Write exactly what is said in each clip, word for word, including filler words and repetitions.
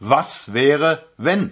Was wäre, wenn?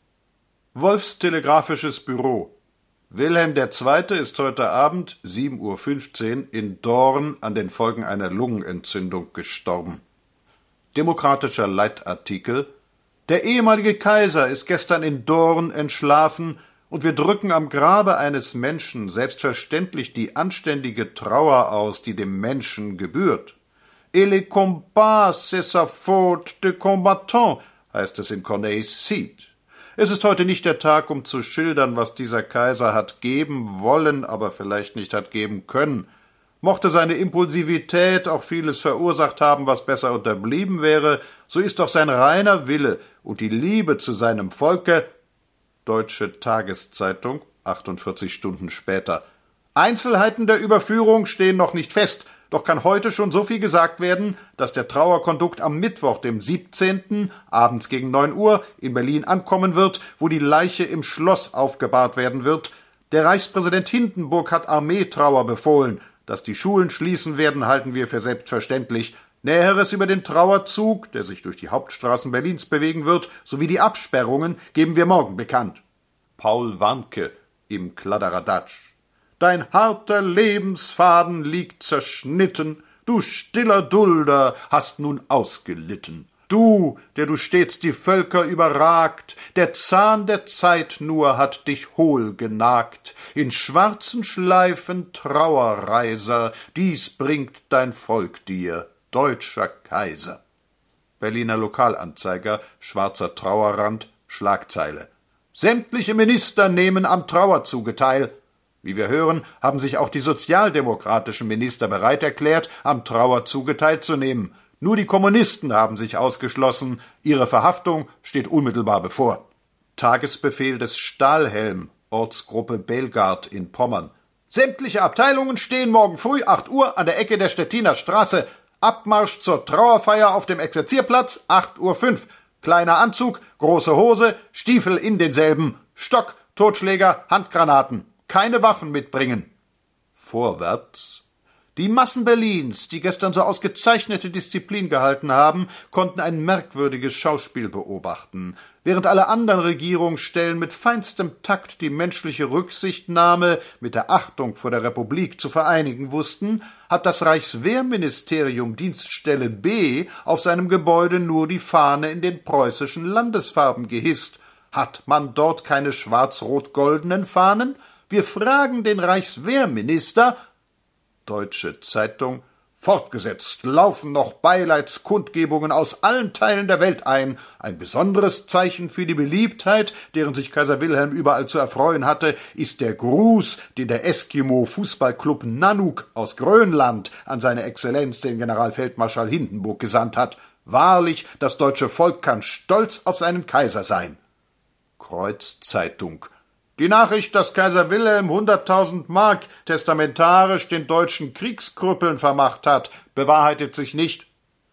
Wolfs telegrafisches Büro. Wilhelm der Zweite ist heute Abend, sieben Uhr fünfzehn, in Dorn an den Folgen einer Lungenentzündung gestorben. Demokratischer Leitartikel. Der ehemalige Kaiser ist gestern in Dorn entschlafen, und wir drücken am Grabe eines Menschen selbstverständlich die anständige Trauer aus, die dem Menschen gebührt. Et les combats, c'est sa faute de combattant, heißt es in Corneilles Cid. Es ist heute nicht der Tag, um zu schildern, was dieser Kaiser hat geben wollen, aber vielleicht nicht hat geben können. Mochte seine Impulsivität auch vieles verursacht haben, was besser unterblieben wäre, so ist doch sein reiner Wille und die Liebe zu seinem Volke. Deutsche Tageszeitung, achtundvierzig Stunden später. Einzelheiten der Überführung stehen noch nicht fest, doch kann heute schon so viel gesagt werden, dass der Trauerkondukt am Mittwoch, dem siebzehnten abends gegen neun Uhr in Berlin ankommen wird, wo die Leiche im Schloss aufgebahrt werden wird. Der Reichspräsident Hindenburg hat Armeetrauer befohlen. Dass die Schulen schließen werden, halten wir für selbstverständlich. Näheres über den Trauerzug, der sich durch die Hauptstraßen Berlins bewegen wird, sowie die Absperrungen geben wir morgen bekannt. Paul Warnke im Kladderadatsch. Dein harter Lebensfaden liegt zerschnitten, du stiller Dulder hast nun ausgelitten. Du, der du stets die Völker überragt, der Zahn der Zeit nur hat dich hohl genagt. In schwarzen Schleifen Trauerreiser, dies bringt dein Volk dir, deutscher Kaiser. Berliner Lokalanzeiger, schwarzer Trauerrand, Schlagzeile. Sämtliche Minister nehmen am Trauerzuge teil. Wie wir hören, haben sich auch die sozialdemokratischen Minister bereit erklärt, am Trauerzuge teilzunehmen. Nur die Kommunisten haben sich ausgeschlossen. Ihre Verhaftung steht unmittelbar bevor. Tagesbefehl des Stahlhelm, Ortsgruppe Belgard in Pommern. Sämtliche Abteilungen stehen morgen früh acht Uhr an der Ecke der Stettiner Straße. Abmarsch zur Trauerfeier auf dem Exerzierplatz, acht Uhr fünf. Kleiner Anzug, große Hose, Stiefel in denselben, Stock, Totschläger, Handgranaten. Keine Waffen mitbringen. Vorwärts. Die Massen Berlins, die gestern so ausgezeichnete Disziplin gehalten haben, konnten ein merkwürdiges Schauspiel beobachten. Während alle anderen Regierungsstellen mit feinstem Takt die menschliche Rücksichtnahme mit der Achtung vor der Republik zu vereinigen wussten, hat das Reichswehrministerium Dienststelle B auf seinem Gebäude nur die Fahne in den preußischen Landesfarben gehisst. Hat man dort keine schwarz-rot-goldenen Fahnen? Wir fragen den Reichswehrminister. Deutsche Zeitung. Fortgesetzt laufen noch Beileidskundgebungen aus allen Teilen der Welt ein. Ein besonderes Zeichen für die Beliebtheit, deren sich Kaiser Wilhelm überall zu erfreuen hatte, ist der Gruß, den der Eskimo-Fußballclub Nanook aus Grönland an seine Exzellenz, den Generalfeldmarschall Hindenburg, gesandt hat. Wahrlich, das deutsche Volk kann stolz auf seinen Kaiser sein. Kreuzzeitung. Die Nachricht, dass Kaiser Wilhelm hunderttausend Mark testamentarisch den deutschen Kriegskrüppeln vermacht hat, bewahrheitet sich nicht.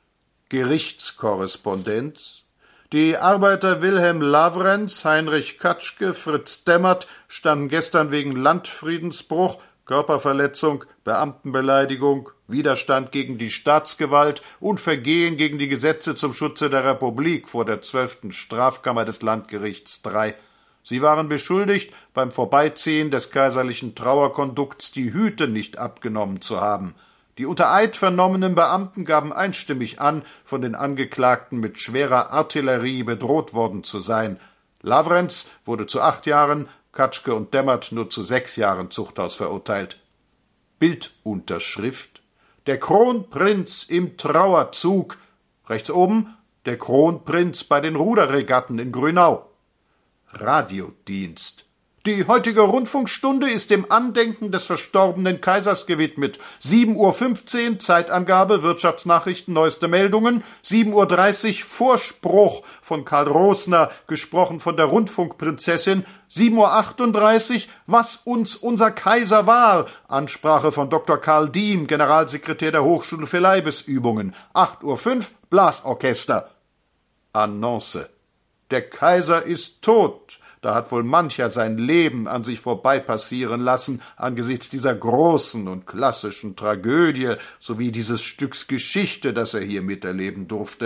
Gerichtskorrespondenz. Die Arbeiter Wilhelm Lavrenz, Heinrich Katschke, Fritz Demmert standen gestern wegen Landfriedensbruch, Körperverletzung, Beamtenbeleidigung, Widerstand gegen die Staatsgewalt und Vergehen gegen die Gesetze zum Schutze der Republik vor der zwölften Strafkammer des Landgerichts drei. Sie waren beschuldigt, beim Vorbeiziehen des kaiserlichen Trauerkondukts die Hüte nicht abgenommen zu haben. Die unter Eid vernommenen Beamten gaben einstimmig an, von den Angeklagten mit schwerer Artillerie bedroht worden zu sein. Lavrenz wurde zu acht Jahren, Katschke und Demmert nur zu sechs Jahren Zuchthaus verurteilt. Bildunterschrift: Der Kronprinz im Trauerzug. Rechts oben: Der Kronprinz bei den Ruderregatten in Grünau. Radiodienst. Die heutige Rundfunkstunde ist dem Andenken des verstorbenen Kaisers gewidmet. sieben Uhr fünfzehn, Zeitangabe, Wirtschaftsnachrichten, neueste Meldungen. sieben Uhr dreißig, Vorspruch von Karl Rosner, gesprochen von der Rundfunkprinzessin. sieben Uhr achtunddreißig, was uns unser Kaiser war, Ansprache von Doktor Karl Diem, Generalsekretär der Hochschule für Leibesübungen. acht Uhr fünf, Blasorchester. Annonce. Der Kaiser ist tot. Da hat wohl mancher sein Leben an sich vorbeipassieren lassen, angesichts dieser großen und klassischen Tragödie sowie dieses Stücks Geschichte, das er hier miterleben durfte.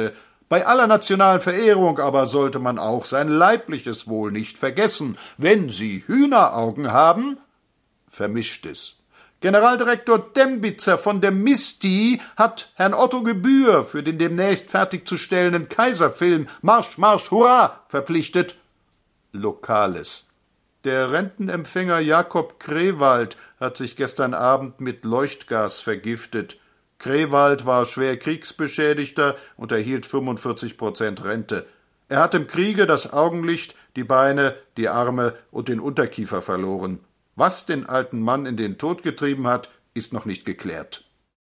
Bei aller nationalen Verehrung aber sollte man auch sein leibliches Wohl nicht vergessen. Wenn Sie Hühneraugen haben, vermischt es. Generaldirektor Dembitzer von der Misti hat Herrn Otto Gebühr für den demnächst fertigzustellenden Kaiserfilm Marsch, Marsch, Hurra verpflichtet. Lokales. Der Rentenempfänger Jakob Krewald hat sich gestern Abend mit Leuchtgas vergiftet. Krewald war schwer Kriegsbeschädigter und erhielt fünfundvierzig Prozent Rente. Er hat im Kriege das Augenlicht, die Beine, die Arme und den Unterkiefer verloren. Was den alten Mann in den Tod getrieben hat, ist noch nicht geklärt.